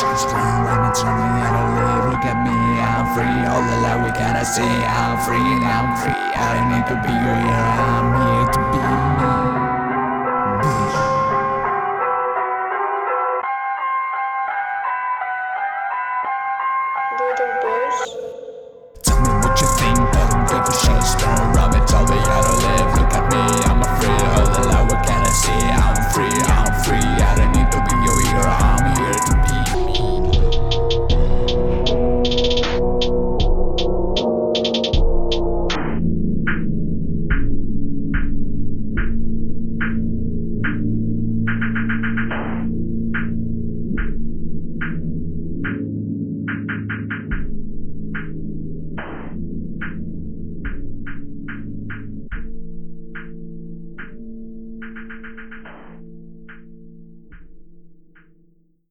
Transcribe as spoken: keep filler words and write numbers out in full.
She's gone, let me tell me how to live. Look at me, I'm free. All the light we gotta see. I'm free, I'm free. I don't need to be here, I'm here to be me.